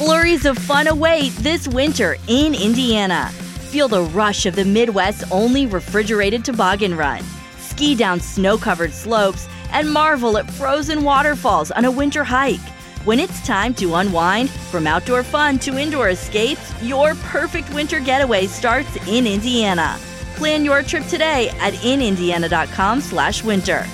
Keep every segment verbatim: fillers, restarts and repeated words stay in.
Flurries of fun await this winter in Indiana. Feel the rush of the Midwest's only refrigerated toboggan run. Ski down snow-covered slopes and marvel at frozen waterfalls on a winter hike. When it's time to unwind, from outdoor fun to indoor escapes, your perfect winter getaway starts in Indiana. Plan your trip today at in indiana dot com slash winter.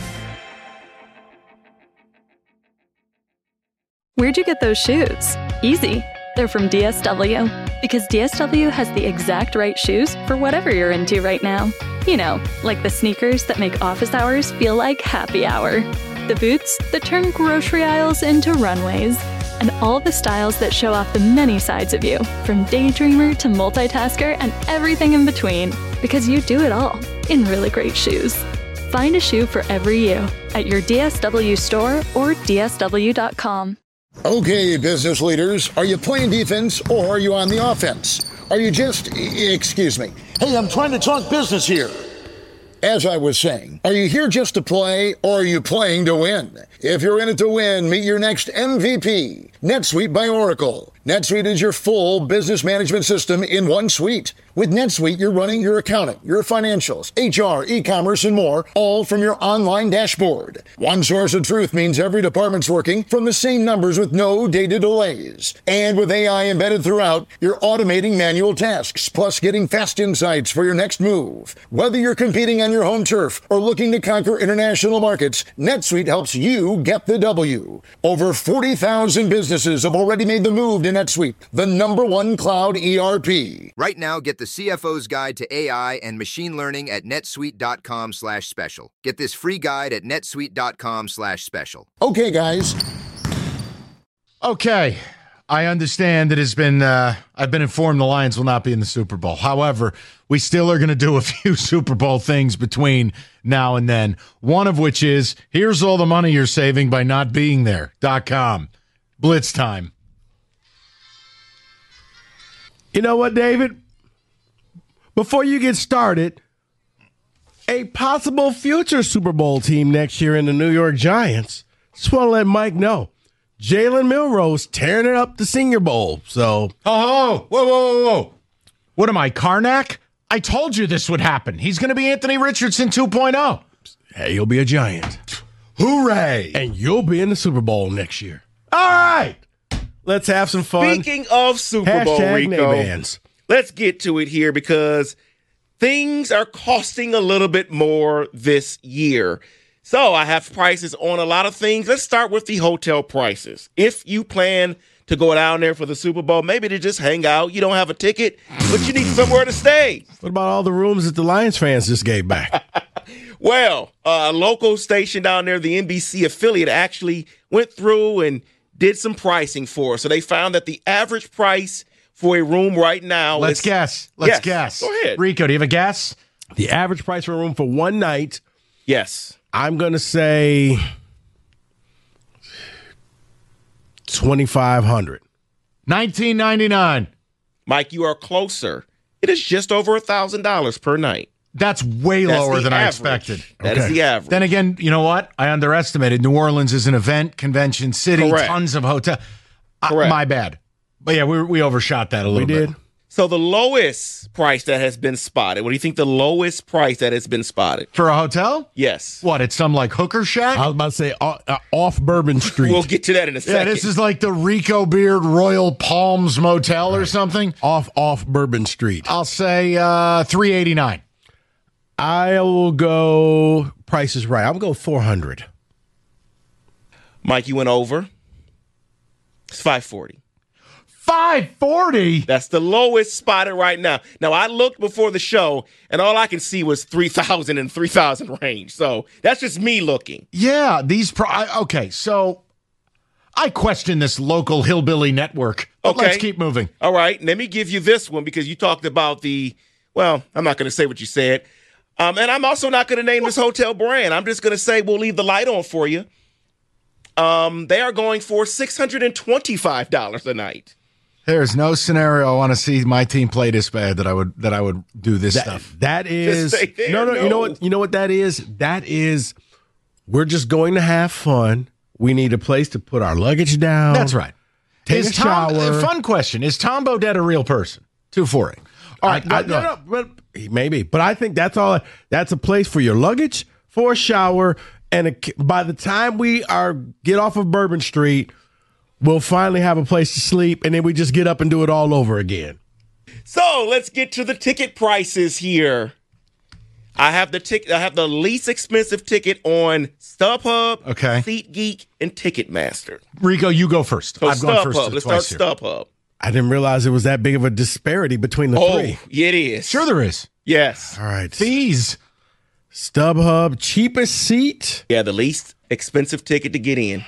Where'd you get those shoes? Easy. They're from D S W. Because D S W has the exact right shoes for whatever you're into right now. You know, like the sneakers that make office hours feel like happy hour. The boots that turn grocery aisles into runways. And all the styles that show off the many sides of you, from daydreamer to multitasker and everything in between. Because you do it all in really great shoes. Find a shoe for every you at your D S W store or D S W dot com. Okay, business leaders, are you playing defense or are you on the offense? Are you just, excuse me, hey, I'm trying to talk business here. As I was saying, are you here just to play or are you playing to win? If you're in it to win, meet your next M V P, NetSuite by Oracle. NetSuite is your full business management system in one suite. With NetSuite, you're running your accounting, your financials, H R, e-commerce, and more, all from your online dashboard. One source of truth means every department's working from the same numbers with no data delays. And with A I embedded throughout, you're automating manual tasks, plus getting fast insights for your next move. Whether you're competing on your home turf or looking to conquer international markets, NetSuite helps you get the W. Over forty thousand businesses have already made the move to NetSuite, the number one cloud E R P. Right now, get the C F O's Guide to A I and Machine Learning at netsuite dot com slash special. Get this free guide at netsuite dot com slash special. Okay, guys. Okay. I understand that it's been, uh, I've been informed the Lions will not be in the Super Bowl. However, we still are going to do a few Super Bowl things between now and then. One of which is, here's all the money you're saving by not being there. Dot com. Blitz time. You know what, David? Before you get started, a possible future Super Bowl team next year in the New York Giants. Just want to let Mike know. Jalen Milroe's tearing it up the Senior Bowl. So, oh, whoa, whoa, whoa, whoa. What am I, Karnak? I told you this would happen. He's going to be Anthony Richardson two point oh. Hey, you'll be a Giant. Hooray. And you'll be in the Super Bowl next year. All right. Let's have some fun. Speaking of Super Bowl, Hashtag Rico, Naybans. Let's get to it here because things are costing a little bit more this year. So I have prices on a lot of things. Let's start with the hotel prices. If you plan to go down there for the Super Bowl, maybe to just hang out, you don't have a ticket, but you need somewhere to stay. What about all the rooms that the Lions fans just gave back? Well, uh, a local station down there, the N B C affiliate, actually went through and did some pricing for us. So they found that the average price for a room right now Let's is... guess. Let's yes, guess. Go ahead. Rico, do you have a guess? The average price for a room for one night, Yes. I'm going to say twenty-five hundred dollars. nineteen ninety-nine. Mike, you are closer. It is just over one thousand dollars per night. That's way That's lower the than average. I expected. That is the average. Then again, you know what? I underestimated. New Orleans is an event, convention city, Correct. tons of hotel. Uh, Correct. my bad. But yeah, we we overshot that a little We bit. did. So the lowest price that has been spotted, what do you think the lowest price that has been spotted? For a hotel? Yes. What, it's some like hooker shack? I was about to say uh, uh, off Bourbon Street. We'll get to that in a yeah, second. this is like the Rico Beard Royal Palms Motel or something. off off Bourbon Street. I'll say uh, three eighty-nine. I will go Price is Right. I'll go four hundred. Mike, you went over. It's five forty. five forty? That's the lowest spotted right now. Now, I looked before the show, and all I can see was three thousand and three thousand range. So that's just me looking. Yeah, these pro- I, okay, so I question this local hillbilly network. But Okay. let's keep moving. All right, let me give you this one because you talked about the, well, I'm not going to say what you said. Um, and I'm also not going to name this hotel brand. I'm just going to say we'll leave the light on for you. Um, they are going for six hundred twenty-five dollars a night. There's no scenario I want to see my team play this bad that I would that I would do this That, stuff. that is stay there, no, no, You know no. what? You know what that is? That is we're just going to have fun. We need a place to put our luggage down. That's right. take is a Tom, shower. a fun question. Is Tom Bodett a real person? two four eight. All right. I, I, I, no, no, but maybe. But I think that's all. That's a place for your luggage, for a shower, and a, by the time we are get off of Bourbon Street, we'll finally have a place to sleep, and then we just get up and do it all over again. So let's get to the ticket prices here. I have the ticket. I have the least expensive ticket on StubHub, Okay. SeatGeek, and Ticketmaster. Rico, you go first. So I've gone first StubHub. Let's twice start here. StubHub. I didn't realize it was that big of a disparity between the Oh, three. yeah, it is. Sure there is. Yes. All right. Fees. StubHub, cheapest seat, Yeah, the least expensive ticket to get in.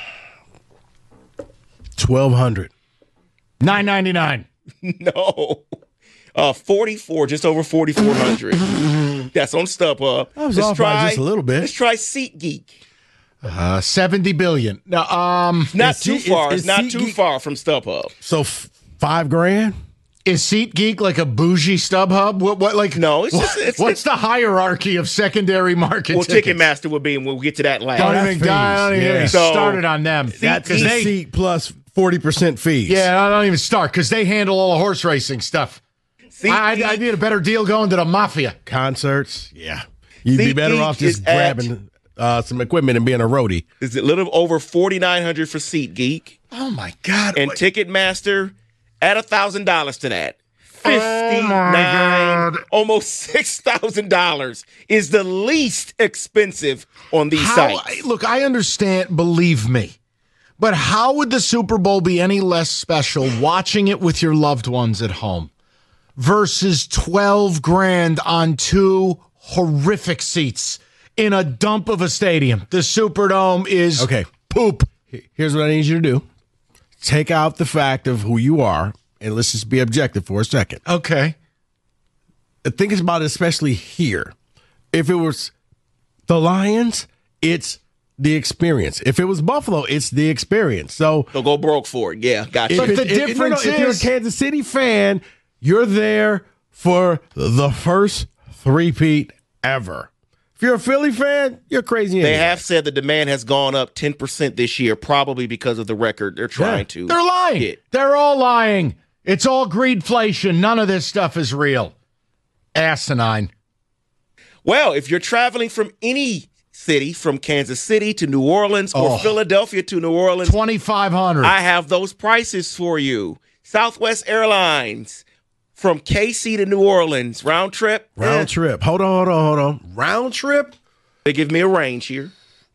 twelve hundred nine ninety-nine. No. Uh, forty-four, just over forty-four hundred. That's on StubHub. I was off by just a little bit. Let's try SeatGeek. Uh, seventy billion. Now, um, Not Is too Seat- far. is- It's not is too SeatGeek- far from StubHub. So f- five grand. is SeatGeek like a bougie StubHub? What? What? Like No, it's what- just- it's- what's the hierarchy of secondary market? Well, tickets? Ticketmaster will be, and we'll get to that last. Don't that's even, fees. I don't even Yeah. get me So- started on them. That's because a they, seat plus forty percent fees. yeah, I don't even start because they handle all the horse racing stuff. I, I, I need a better deal going to the mafia. Concerts. Yeah, you'd be better SeatGeek off just is at- grabbing uh, some equipment and being a roadie. Is a little over forty-nine hundred for SeatGeek, Oh my God! and Wait. Ticketmaster add a thousand dollars to that. Oh, Fifty-nine, God. almost six thousand dollars is the least expensive on these How, sites. look, I understand, believe me, but how would the Super Bowl be any less special watching it with your loved ones at home versus twelve grand on two horrific seats in a dump of a stadium? The Superdome is Okay. poop. Here's what I need you to do: take out the fact of who you are, and let's just be objective for a second. Okay. Think about it, especially here. If it was the Lions, it's the experience. If it was Buffalo, it's the experience. So They'll go broke for it. Yeah, gotcha. But if, the it- if- no, no, difference if you're a is- Kansas City fan, you're there for the first three-peat ever. If you're a Philly fan, you're crazy. They anyway. have said the demand has gone up ten percent this year, probably because of the record they're trying Yeah. to. They're lying. get. They're all lying. It's all greedflation. None of this stuff is real. Asinine. Well, if you're traveling from any city, from Kansas City to New Orleans or Oh. Philadelphia to New Orleans, twenty-five hundred. I have those prices for you. Southwest Airlines from K C to New Orleans, round trip. round eh, trip. Hold on, hold on, hold on. Round trip. They give me a range here.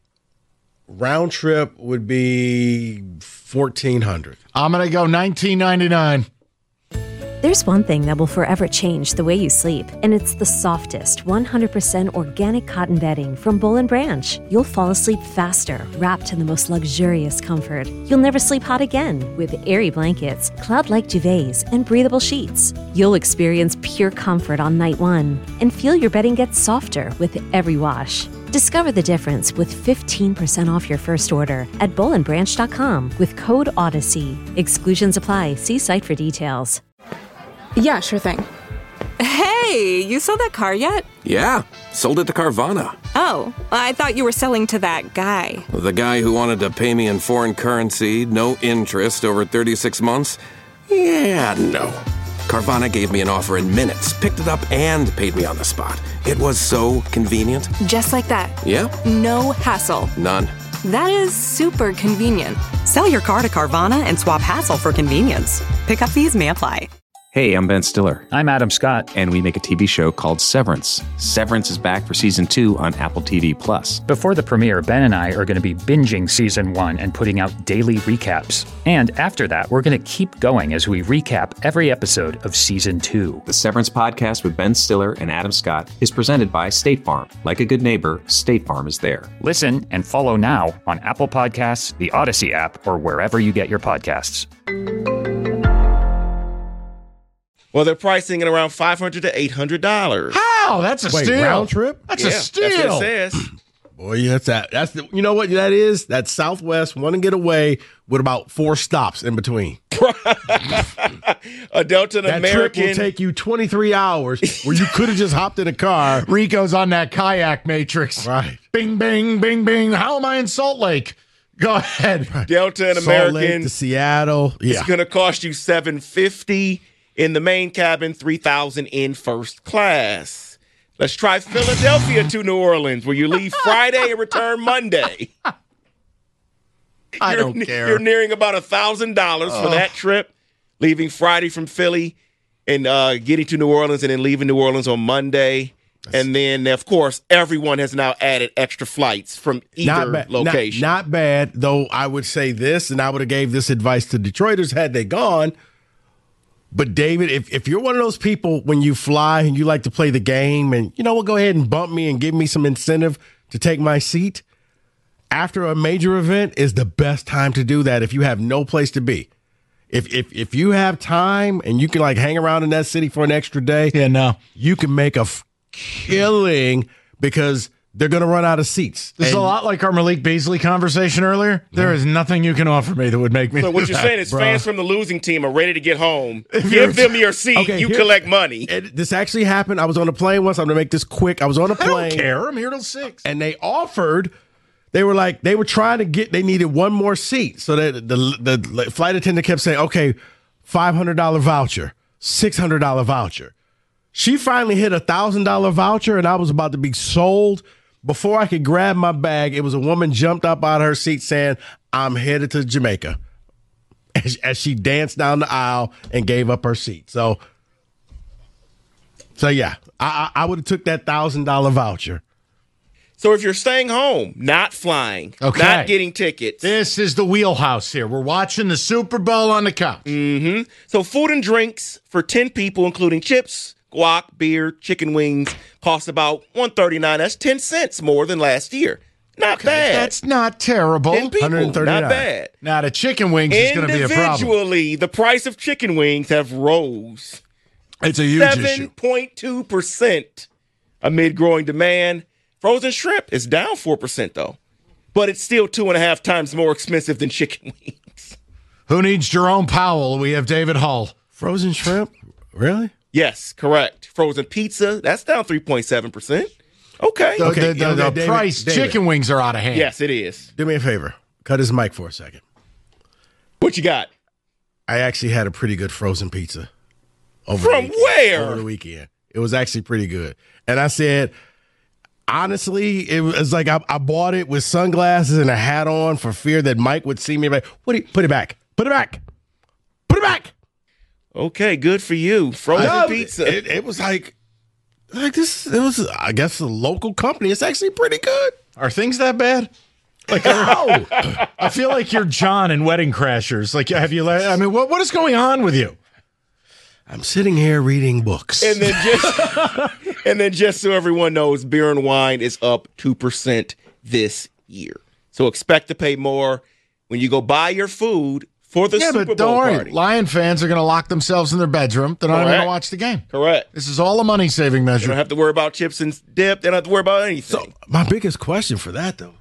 Round trip would be fourteen hundred. I'm going to go nineteen ninety-nine. There's one thing that will forever change the way you sleep, and it's the softest, one hundred percent organic cotton bedding from Boll and Branch. You'll fall asleep faster, wrapped in the most luxurious comfort. You'll never sleep hot again with airy blankets, cloud-like duvets, and breathable sheets. You'll experience pure comfort on night one and feel your bedding get softer with every wash. Discover the difference with fifteen percent off your first order at boll and branch dot com with code Odyssey. Exclusions apply. See site for details. Yeah, sure thing. Hey, you sold that car yet? Yeah, sold it to Carvana. Oh, I thought you were selling to that guy. The guy who wanted to pay me in foreign currency, no interest, over thirty-six months? Yeah, no. Carvana gave me an offer in minutes, picked it up, and paid me on the spot. It was so convenient. Just like that. Yeah, No hassle. none. That is super convenient. Sell your car to Carvana and swap hassle for convenience. Pickup fees may apply. Hey, I'm Ben Stiller. I'm Adam Scott, and we make a T V show called Severance. Severance is back for season two on Apple T V Plus. Before the premiere, Ben and I are going to be binging season one and putting out daily recaps. And after that, we're going to keep going as we recap every episode of season two. The Severance podcast with Ben Stiller and Adam Scott is presented by State Farm. Like a good neighbor, State Farm is there. Listen and follow now on Apple Podcasts, the Odyssey app, or wherever you get your podcasts. Well, they're pricing at around five hundred to eight hundred dollars. How? That's a Wait, steal. round trip? That's Yeah, a steal. That's what it says. Boy, that's that. That's the. You know what that is? That's Southwest. Want to get away with about four stops in between. A Delta That American. trip will take you twenty-three hours, where you could have just hopped in a car. Rico's on that kayak matrix. Right. Bing, bing, bing, bing. How am I in Salt Lake? Go ahead. Delta and Salt American. Lake to Seattle. Yeah. It's going to cost you seven hundred fifty dollars in the main cabin, three thousand dollars in first class. Let's try Philadelphia to New Orleans, where you leave Friday and return Monday. I you're, don't care. You're nearing about one thousand dollars Oh. for that trip, leaving Friday from Philly and uh, getting to New Orleans and then leaving New Orleans on Monday. And then, of course, everyone has now added extra flights from either Not bad. location. Not, not bad, though I would say this, and I would have gave this advice to Detroiters had they gone. But, David, if, if you're one of those people when you fly and you like to play the game and, you know, we'll go ahead and bump me and give me some incentive to take my seat, after a major event is the best time to do that if you have no place to be. If if if you have time and you can, like, hang around in that city for an extra day, yeah, no, you can make a f- killing because they're going to run out of seats. This is And- a lot like our Malik Beasley conversation earlier. There is nothing you can offer me that would make me So do what you're that, saying is bro. fans from the losing team are ready to get home. you're- Give them your seat. Okay, you here- collect money. It, this actually happened. I was on a plane once. I'm going to make this quick. I was on a I plane. don't care. I'm here till six. And they offered, they were like, they were trying to get, they needed one more seat. So that the, the, the flight attendant kept saying, okay, five hundred dollars voucher, six hundred dollars voucher. She finally hit a one thousand dollars voucher, and I was about to be sold. Before I could grab my bag, it was a woman jumped up out of her seat saying, I'm headed to Jamaica, as, as she danced down the aisle and gave up her seat. So, so yeah, I, I, I would have took that one thousand dollars voucher. So if you're staying home, not flying, Okay. not getting tickets. This is the wheelhouse here. We're watching the Super Bowl on the couch. Mm-hmm. So food and drinks for ten people, including chips, guac, beer, chicken wings, cost about one hundred thirty-nine dollars. That's ten cents more than last year. Not bad. That's not terrible. ten people, not bad. Now, the chicken wings is going to be a problem. Individually, the price of chicken wings have rose It's a huge seven issue. point two percent amid growing demand. Frozen shrimp is down four percent, though. But it's still two and a half times more expensive than chicken wings. Who needs Jerome Powell? We have David Hull. Frozen shrimp? Really? Yes, correct. Frozen pizza, that's down three point seven percent. Okay. The, Okay, the, the, okay, the David, price, David. chicken wings are out of hand. Yes, it is. Do me a favor. Cut his mic for a second. What you got? I actually had a pretty good frozen pizza. Over From the weekend, where? Over the weekend. It was actually pretty good. And I said, honestly, it was like I, I bought it with sunglasses and a hat on for fear that Mike would see me. Like, what? do you- Put it back. Put it back. Put it back. Okay, good for you. Frozen No, pizza. It, it was like, like this. It was, I guess, a local company. It's actually pretty good. Are things that bad? Like, I, I feel like you're John in Wedding Crashers. Like, have you? I mean, what what is going on with you? I'm sitting here reading books. And then just and then just so everyone knows, beer and wine is up two percent this year. So expect to pay more when you go buy your food for the yeah, Super but Bowl don't worry. party. Lion fans are going to lock themselves in their bedroom. They're not even going Correct. to watch the game. Correct. This is all a money-saving You measure. don't have to worry about chips and dip. They don't have to worry about anything. So my biggest question for that, though,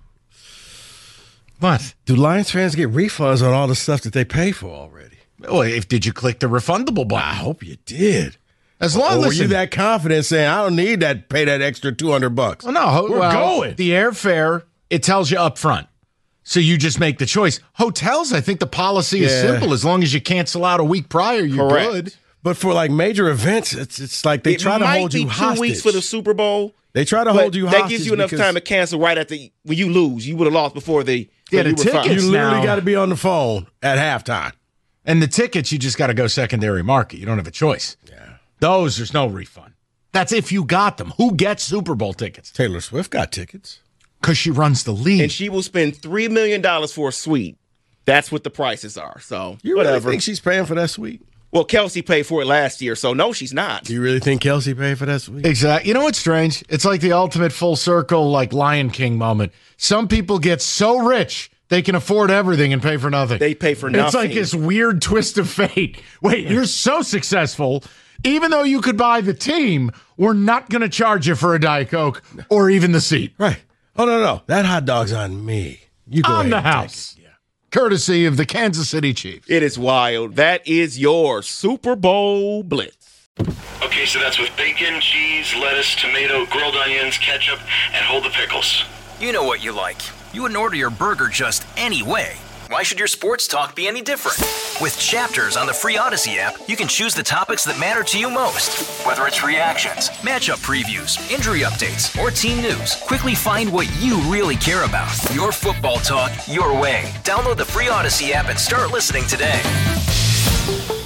What? do Lions fans get refunds on all the stuff that they pay for already? Well, if did you click the refundable button? I hope you did. As long Or as were you that confident saying, I don't need that, pay that extra two hundred bucks? Well, no, We're well, going. The airfare, it tells you up front. So you just make the choice. Hotels, I think the policy is Yeah. simple. As long as you cancel out a week prior, you're Correct. good. But for like major events, it's it's like they it try to might hold be you two hostage. weeks for the Super Bowl. They try to but hold you that hostage. gives you enough because time to cancel right at the when you lose. You would have lost before the Yeah, when the you were fine. tickets- You literally now- got to be on the phone at halftime. And the tickets, you just got to go secondary market. You don't have a choice. Yeah. Those, there's no refund. That's if you got them. Who gets Super Bowl tickets? Taylor Swift got tickets. Because she runs the league. And she will spend three million dollars for a suite. That's what the prices are. So You really whatever. think she's paying for that suite? Well, Kelsey paid for it last year, so no, she's not. Do you really think Kelsey paid for that suite? Exactly. You know what's strange? It's like the ultimate full circle, like Lion King moment. Some people get so rich they can afford everything and pay for nothing. They pay for It's nothing. like this weird twist of fate. Wait, you're so successful. Even though you could buy the team, we're not going to charge you for a Diet Coke or even the seat. Right. Oh, no, no. That hot dog's on me. You go On ahead the and take house. it. Yeah. Courtesy of the Kansas City Chiefs. It is wild. That is your Super Bowl Blitz. Okay, so that's with bacon, cheese, lettuce, tomato, grilled onions, ketchup, and hold the pickles. You know what you like. You wouldn't order your burger just any way. Why should your sports talk be any different? With Chapters on the free Odyssey app, you can choose the topics that matter to you most. Whether it's reactions, matchup previews, injury updates, or team news, quickly find what you really care about. Your football talk, your way. Download the free Odyssey app and start listening today.